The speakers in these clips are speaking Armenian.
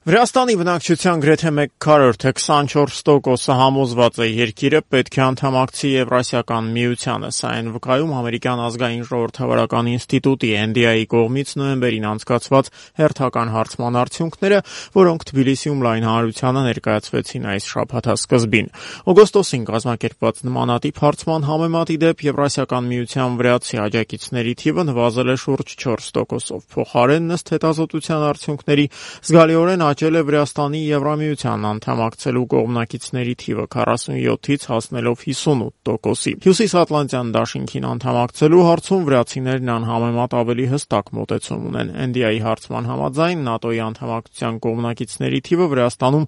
Վրաստանի բնակչության գրեթե 1/4, թե 24% համոզված է երկիրը պետք է անդամակցի Եվրասիական միությանը, սա են վկայում Ամերիկյան ազգային ժողովրդավարական ինստիտուտի NDI-ի կողմից նոյեմբերին անցկացված հերթական հարցման արդյունքները, որոնք Թբիլիսիում լայն հանրությանը ներկայացվեցին այս շաբաթասկզբին։ Օգոստոսին կազմակերպված նմանատիպ հարցման համեմատ ի դեպ Եվրասիական միության վրացի աջակիցների թիվը նվազել է շուրջ 4%-ով։ Փոխարենն ըստ հետազոտության արդյունքների զգալիորեն աճել է Վրաստանի Եվրամիության անդամակցելու կողմնակիցների թիվը 47-ից հասնելով 58%-ի։ Հյուսիսատլանտյան դաշինքին անդամակցելու հարցում վրացիներն անհամեմատ ավելի հստակ մոտեցում ունեն։ NDI-ի հարցման համաձայն ՆԱՏՕ-ի անդամակցության կողմնակիցների թիվը Վրաստանում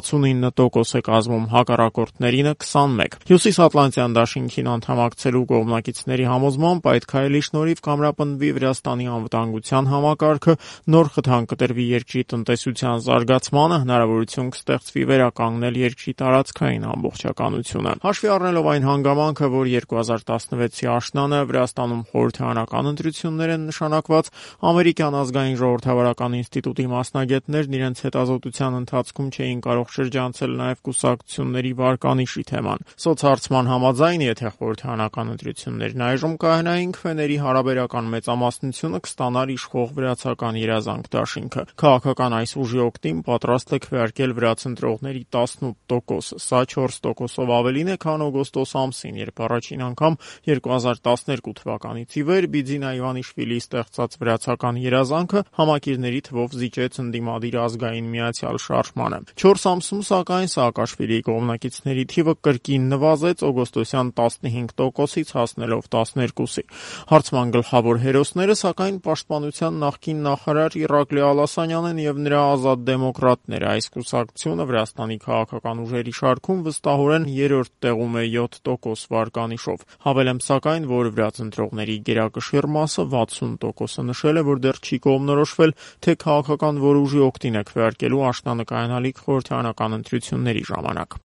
69% է կազմում, հակառակորդներինը 21։ Հյուսիսատլանտյան դաշինքին անդամակցելու կողմնակիցների համոզմամբ այդ քայլի շնորհիվ կամրապնդվի Վրաստանի անվտանգության համակարգը, նոր խթան կտրվի երկրի տնտեսության զարգացմանը, հնարավորություն կստեղծվի վերականգնել երկրի տարածքային ամբողջականությունը։ Հաշվի առնելով այն հանգամանքը, որ 2016-ի աշնանը Վրաստանում խորհրդարանական ընտրություններ են նշանակված, Ամերիկյան ազգային ժողովրդավարական ինստիտուտի մասնագետներն իրենց հետազոտության ընթացքում չէին կարող շրջանցել նաև կուսակցությունների վարկանիշի թեման։ Սոցհարցման համաձայն, եթե խորհրդարանական ընտրություններն այժմ կայանային, քվեների հարաբերական մեծամասնությունը կստանար իշխող վրացական երազանք դաշինքը։ Քաղաքական այս ուժի օգտին պատրաստ է քվեարկել վրաց ընտրողների 18%-ը։ Սա 4%-ով ավելին է, քան օգոստոս ամսին, երբ առաջին անգամ 2012 թվականից ի վեր Բիձինա Իվանիշվիլիի ստեղծած վրացական երազանքը համակիրների թվով զիջեց ընդդիմադիր ազգային միացյալ շարժմանը։ 4 ամսում, սակայն, Սաակաշվիլիի կողմնակիցների թիվը կրկին նվազեց օգոստոսյան 15%-ից հասնելով 12-ի։ Հարցման գլխավոր հերոսները, սակայն, պաշտպանության նախկին նախարար Իրակլի Ալասանյանն եւ նրա ազատ դեմոկրատները։ Այս կուսակցությունը Վրաստանի քաղաքական ուժերի շարքում վստահորեն 3-րդ տեղում է 7% վարկանիշով։ Հավելեմ, սակայն, որ վրաց ընտրողների գերակշիռ մասը 60%-ը նշել է, որ դեռ չի կողմնորոշվել, թե քաղաքական որ ուժի օգտին է քվեարկելու աշնանը կայանալիք խորհրդարանական ընտրությունների ժամանակ։